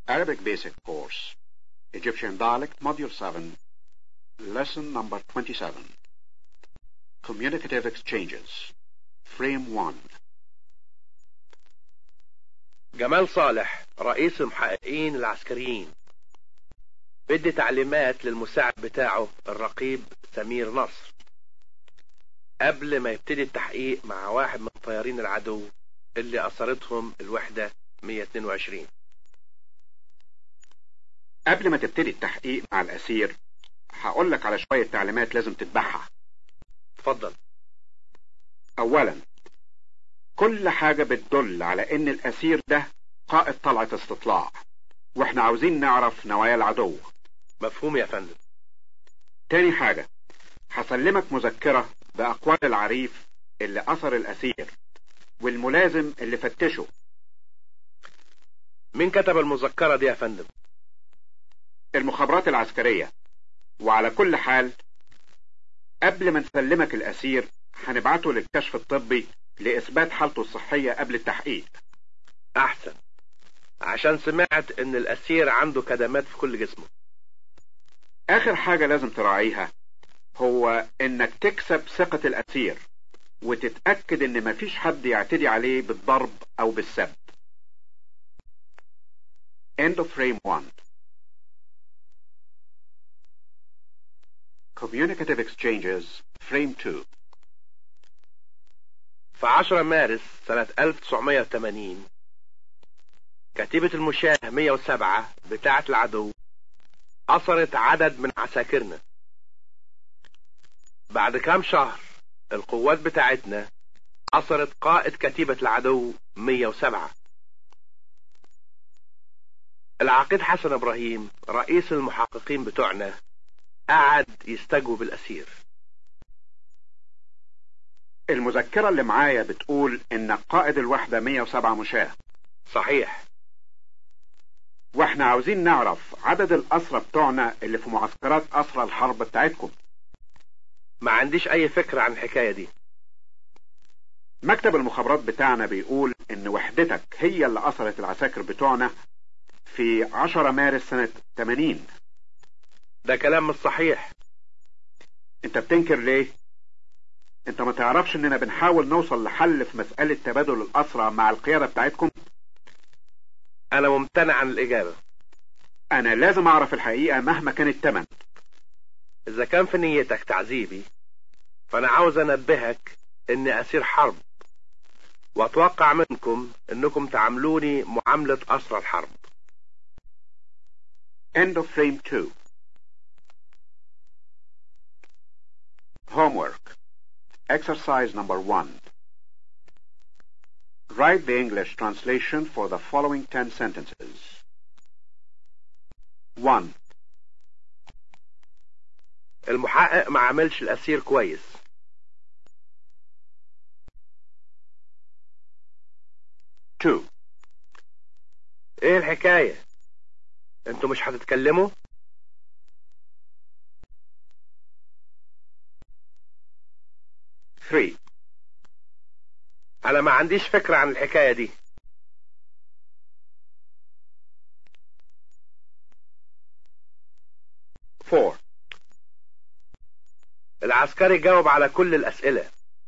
Arabic Basic Course, Egyptian Dialect, Module 7, Lesson number 27. Communicative Exchanges, Frame 1. جمال صالح رئيس المحققين العسكريين بدي تعليمات للمساعد بتاعه الرقيب سمير نصر قبل ما يبتدي التحقيق مع واحد من طيارين العدو اللي أثرتهم الوحدة 122. قبل ما تبتدي التحقيق مع الأسير هقول لك على شوية تعليمات لازم تتبعها. اتفضل. أولا، كل حاجة بتدل على إن الأسير ده قائد طلعة استطلاع، وإحنا عاوزين نعرف نوايا العدو. مفهوم يا فندم. تاني حاجة، هسلمك مذكرة بأقوال العريف اللي أثر الأسير والملازم اللي فتشه. مين كتب المذكرة دي يا فندم؟ المخابرات العسكرية. وعلى كل حال، قبل ما نسلمك الأسير هنبعته للكشف الطبي لإثبات حالته الصحية قبل التحقيق. أحسن، عشان سمعت إن الأسير عنده كدمات في كل جسمه. آخر حاجة لازم تراعيها هو إنك تكسب ثقة الأسير وتتأكد إن مفيش حد يعتدي عليه بالضرب أو بالسب. End of frame 1. Communicative Exchanges, frame 2. في 10 مارس سنة 1980 كتيبة المشاة 107 بتاعة العدو أثرت عدد من عساكرنا. بعد كام شهر القوات بتاعتنا أثرت قائد كتيبة العدو 107. العقيد حسن إبراهيم رئيس المحققين بتوعنا قعد يستجوب الأسير. المذكرة اللي معايا بتقول إن قائد الوحدة 107 مشاة. صحيح. واحنا عاوزين نعرف عدد الأسرى بتوعنا اللي في معسكرات أسرى الحرب بتاعتكم. ما عنديش أي فكرة عن الحكاية دي. مكتب المخابرات بتاعنا بيقول إن وحدتك هي اللي أسرت العساكر بتوعنا في 10 مارس سنة 80. ده كلام مش صحيح. انت بتنكر ليه؟ انت ما تعرفش اننا بنحاول نوصل لحل في مسألة تبادل الأسرى مع القيادة بتاعتكم؟ أنا ممتنع عن الإجابة. أنا لازم أعرف الحقيقة مهما كان الثمن. إذا كان في نيتك تعذيبي فأنا عاوز أنبهك إني أسير حرب، وأتوقع منكم إنكم تعاملوني معاملة أسرى الحرب. End of frame 2. Homework. Exercise number 1. Write the English translation for the following 10 sentences. 1. المحقق ما عملش الأسير كويس. 2. إيه الحكاية؟ أنتوا مش هتتكلموا؟ 3. أنا ما عنديش فكرة عن الحكاية دي. 4. العسكري جاوب على كل الأسئلة.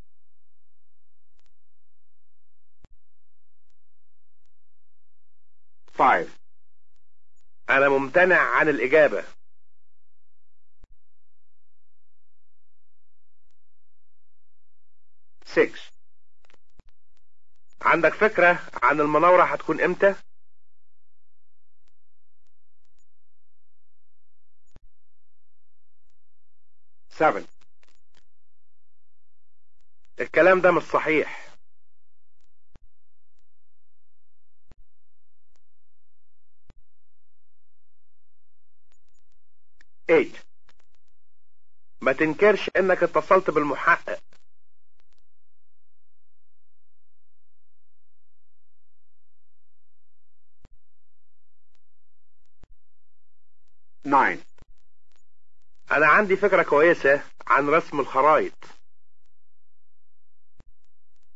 5. أنا ممتنع عن الإجابة. 6. عندك فكرة عن المناورة هتكون إمتى؟ 7. الكلام ده مش صحيح. 8. ما تنكرش إنك اتصلت بالمحقق. 9. أنا عندي فكرة كويسة عن رسم الخرائط.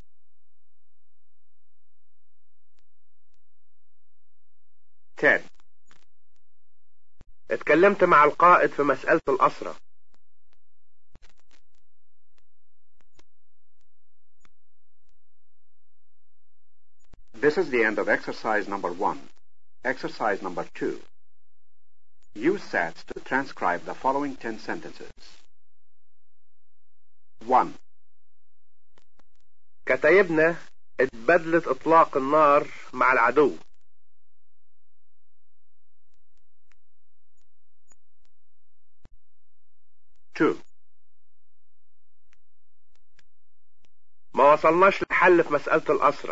10. اتكلمت مع القائد في مسألة الأسرة. This is the end of exercise number 1. Exercise number 2. Use SATs to transcribe the following 10 sentences. 1. كتايبنا اتبدلت إطلاق النار مع العدو. 2. ما وصلناش لحل في مسألة الأسرة.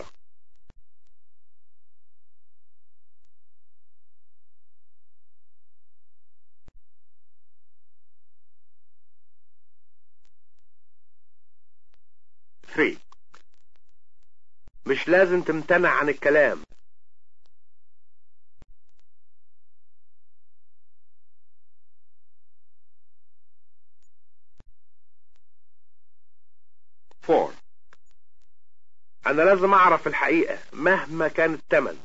3. مش لازم تمتنع عن الكلام. 4. أنا لازم أعرف الحقيقة مهما كان الثمن.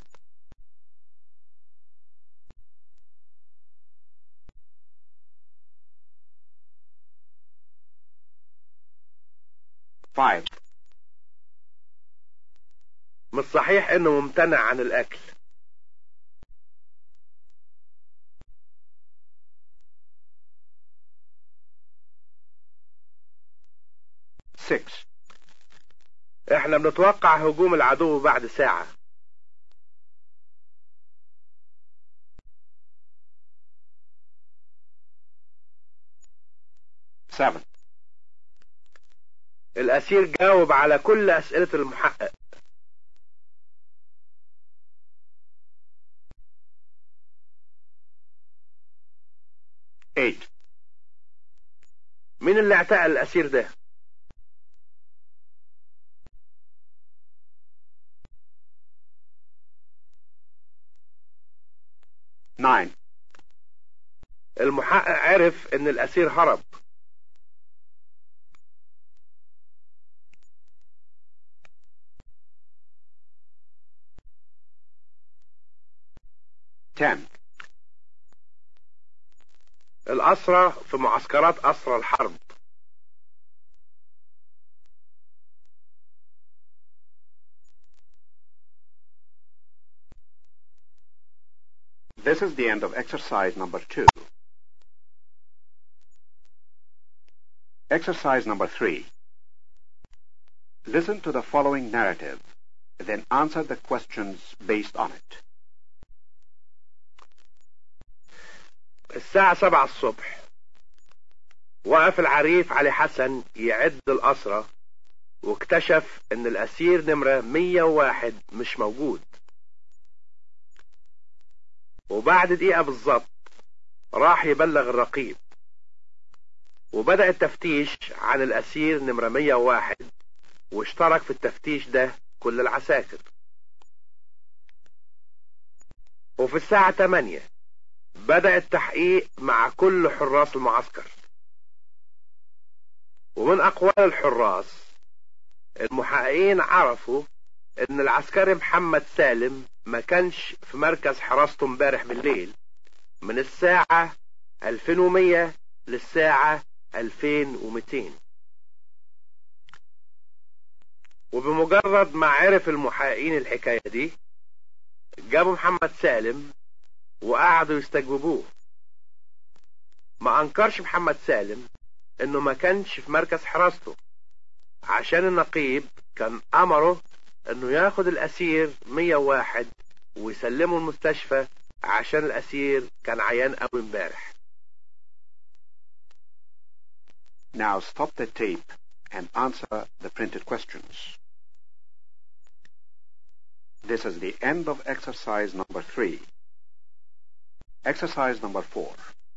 5. مش صحيح إنه ممتنع عن الأكل. 6. إحنا بنتوقع هجوم العدو بعد ساعة. 7. الأسير جاوب على كل أسئلة المحقق. 8. مين اللي اعتقل الأسير ده؟ 9. المحقق عرف إن الأسير هرب. 10. الأسرى في معسكرات أسرى الحرب. 'This is the end of exercise number 2. Exercise number 3. Listen to the following narrative, then answer the questions based on it. الساعة 7 الصبح وقف العريف علي حسن يعد الأسرى، واكتشف ان الأسير نمرة 101 مش موجود. وبعد دقيقة بالظبط راح يبلغ الرقيب، وبدأ التفتيش عن الأسير نمرة 101، واشترك في التفتيش ده كل العساكر. وفي الساعة 8 بدأ التحقيق مع كل حراس المعسكر. ومن أقوال الحراس المحققين عرفوا ان العسكري محمد سالم ما كانش في مركز حراسته امبارح بالليل من الساعة 2100 للساعة 2200. وبمجرد ما عرف المحققين الحكاية دي جابوا محمد سالم وقعدوا يستجوبوه. ما انكرش محمد سالم انه ما كانش في مركز حراسته، عشان النقيب كان امره انه ياخد الاسير 101 ويسلمه المستشفى، عشان الاسير كان عيان قوي امبارح. Now stop the tape and answer the printed questions. This is the end of exercise number 3. Exercise number 4.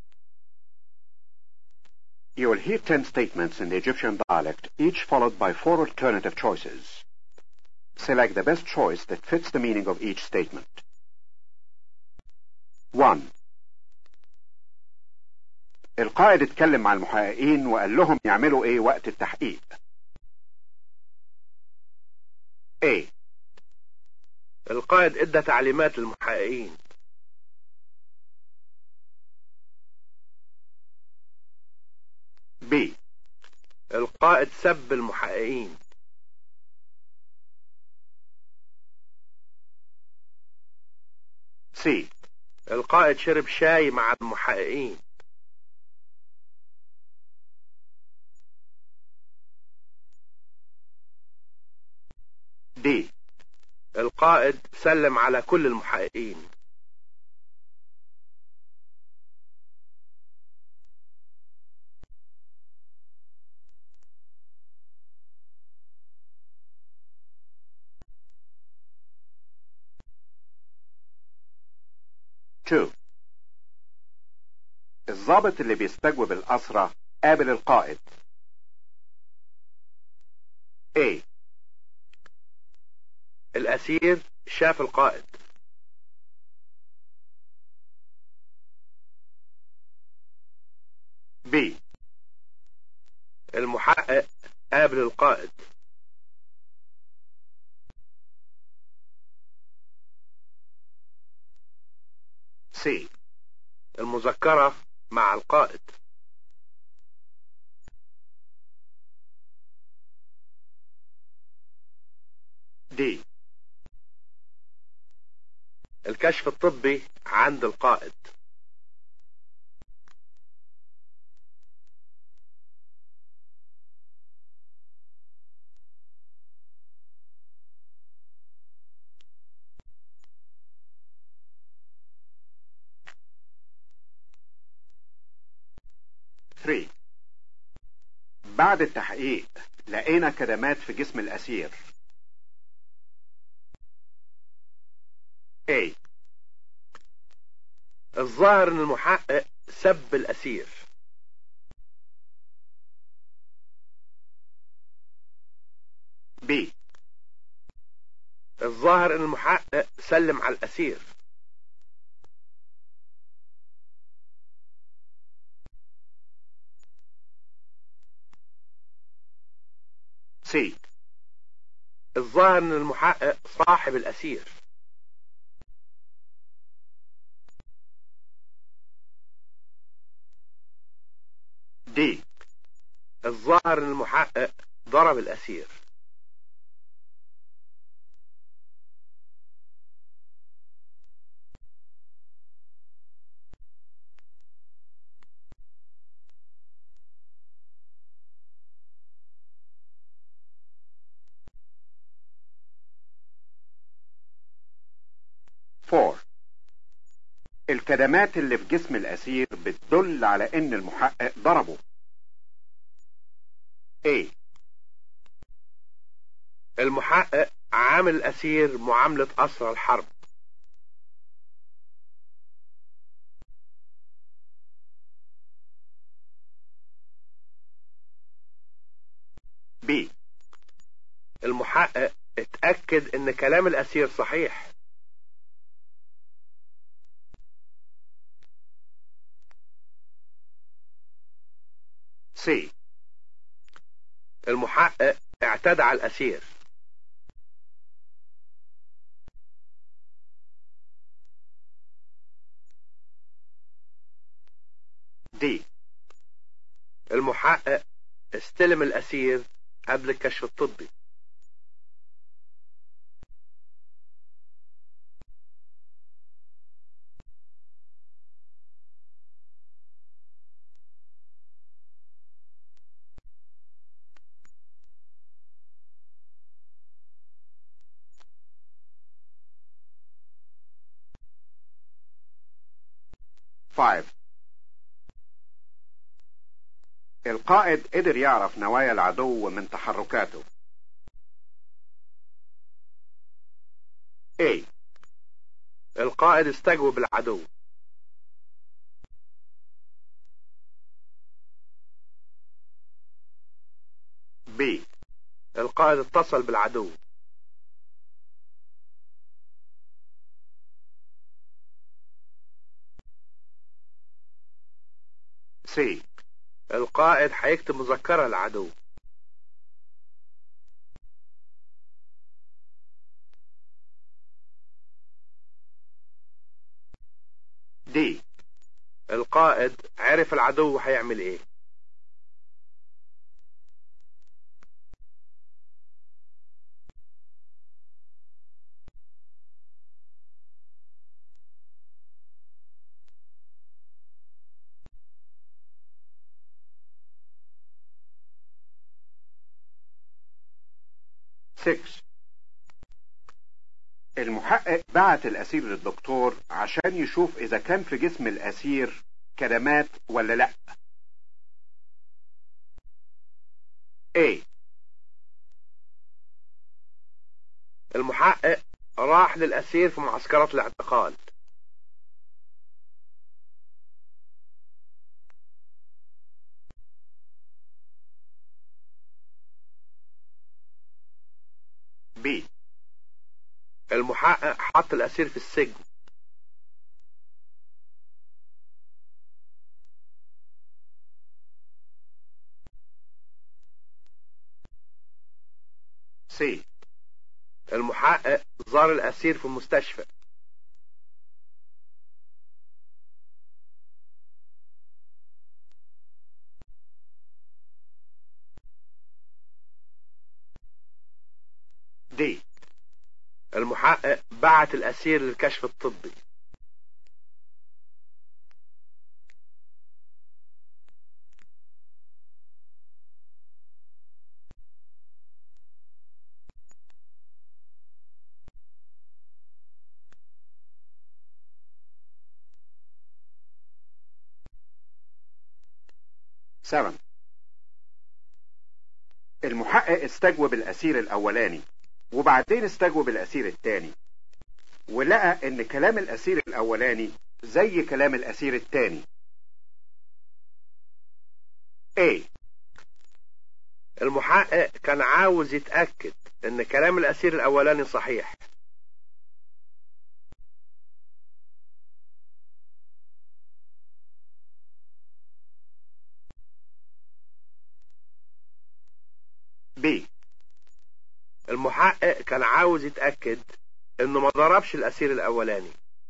You will hear 10 statements in the Egyptian dialect, each followed by 4 alternative choices. Select the best choice that fits the meaning of each statement. 1. القائد اتكلم مع المحققين وقال لهم يعملوا ايه وقت التحقيق. A. القائد ادى تعليمات للمحققين. B. القائد سب المحققين. C. القائد شرب شاي مع المحققين. D. القائد سلم على كل المحققين. Two. الضابط اللي بيستجوب الأسرى قابل القائد. A. الأسير شاف القائد. B. المحقق قابل القائد. C. المذكرة مع القائد. D. الكشف الطبي عند القائد. Three. بعد التحقيق لقينا كدمات في جسم الأسير. A. الظاهر ان المحقق سب الأسير. B. الظاهر ان المحقق سلم على الأسير. C. الظاهر ان المحقق صاحب الأسير. D. الظاهر ان المحقق ضرب الأسير. Four. الكدمات اللي في جسم الأسير بتدل على إن المحقق ضربه. A. المحقق عامل الأسير معاملة أسرى الحرب. B. المحقق اتأكد ان كلام الأسير صحيح. C. المحقق اعتدى على الأسير. D. المحقق استلم الأسير قبل الكشف الطبي. Five. القائد قدر يعرف نوايا العدو من تحركاته. A. القائد استجوب العدو. B. القائد اتصل بالعدو. C. القائد هيكتب مذكرة للعدو. D. القائد عرف العدو هيعمل ايه. 6. المحقق بعت الأسير للدكتور عشان يشوف إذا كان في جسم الأسير كدمات ولا لأ. A. المحقق راح للأسير في معسكرات الاعتقال. B. المحقق حط الأسير في السجن. C. المحقق زار الأسير في المستشفى. D. المحقق بعت الأسير للكشف الطبي. سبعة. المحقق استجوب الأسير الأولاني وبعدين استجوب الأسير الثاني، ولقى إن كلام الأسير الأولاني زي كلام الأسير الثاني. A. المحقق كان عاوز يتأكد إن كلام الأسير الأولاني صحيح. B. المحقق كان عاوز يتأكد إنه ما ضربش الأسير الأولاني.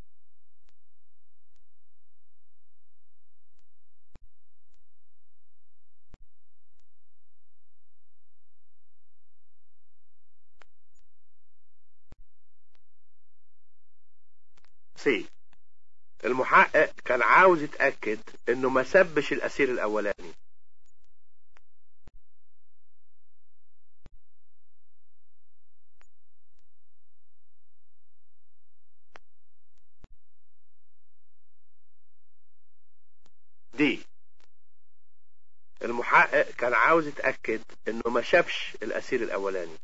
C. المحقق كان عاوز يتأكد إنه ما سبش الأسير الأولاني. D. المحقق كان عاوز يتأكد إنه ما شافش الأسير الأولاني.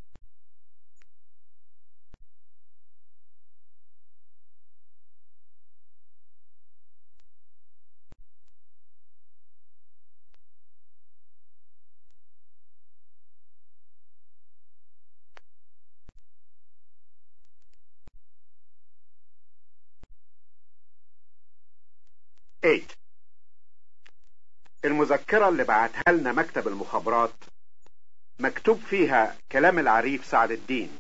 Eight. المذكرة اللي بعتها لنا مكتب المخابرات مكتوب فيها كلام العريف سعد الدين.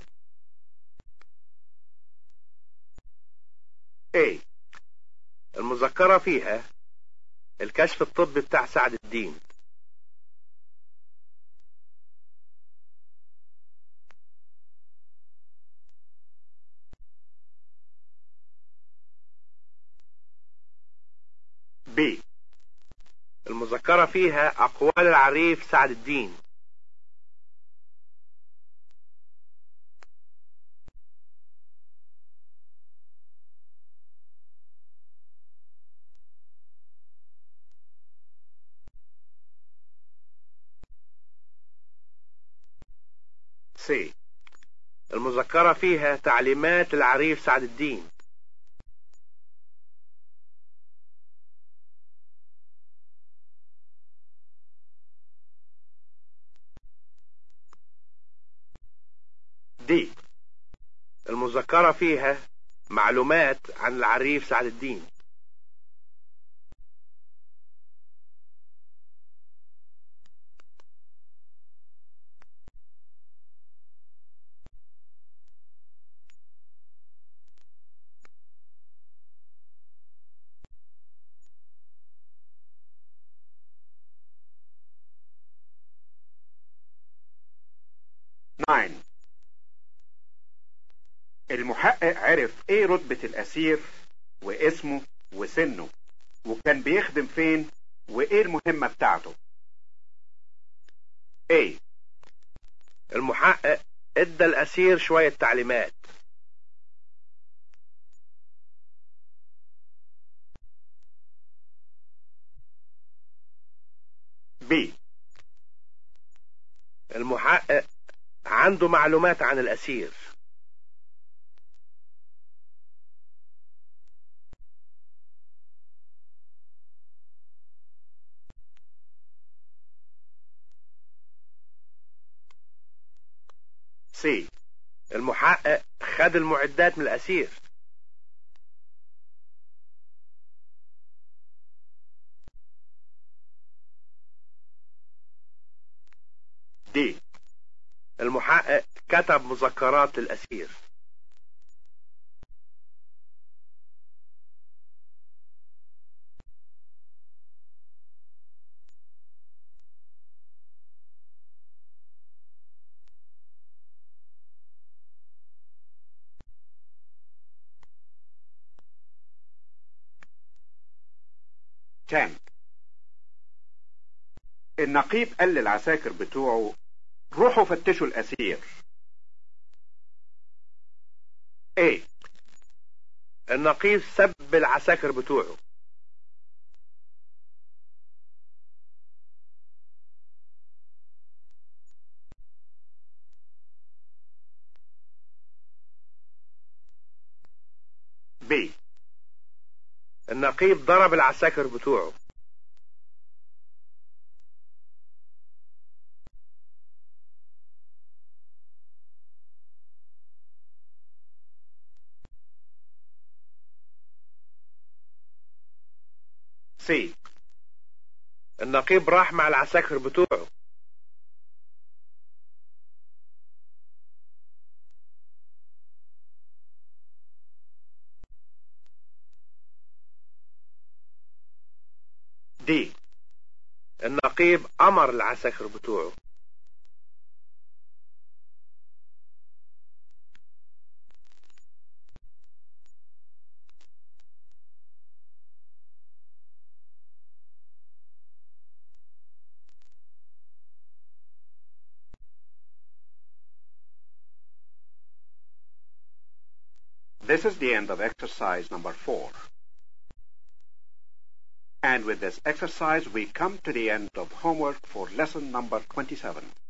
A. المذكرة فيها الكشف الطبي بتاع سعد الدين. B. المذكرة فيها أقوال العريف سعد الدين. C. المذكرة فيها تعليمات العريف سعد الدين. D. المذكرة فيها معلومات عن العريف سعد الدين. Nine. المحقق عرف ايه رتبة الأسير واسمه وسنه وكان بيخدم فين وايه المهمة بتاعته. A. المحقق ادى الأسير شوية تعليمات. B. المحقق عنده معلومات عن الأسير. C. المحقق خد المعدات من الأسير. D. المحقق كتب مذكرات للأسير. Ten. النقيب قال للعساكر بتوعه روحوا فتشوا الأسير. A. النقيب سب العساكر بتوعه. B. النقيب ضرب العساكر بتوعه. C. النقيب راح مع العساكر بتوعه. D. النقيب أمر العساكر بتوعه. This is the end of exercise number 4. And with this exercise, we come to the end of homework for lesson number 27.